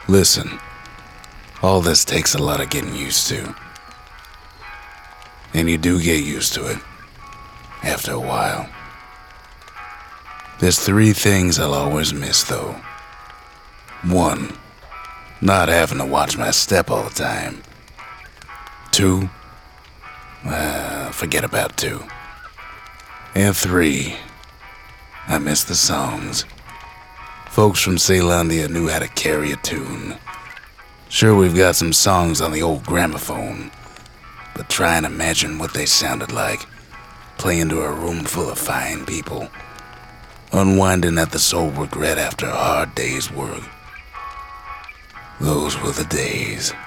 Listen, all this takes a lot of getting used to. And you do get used to it, after a while. There's 3 things I'll always miss, though. 1, not having to watch my step all the time. 2, forget about 2. And 3, I miss the songs. Folks from Ceylondia knew how to carry a tune. Sure, we've got some songs on the old gramophone, but try and imagine what they sounded like, playing to a room full of fine people, unwinding at the sole regret after a hard day's work. Those were the days.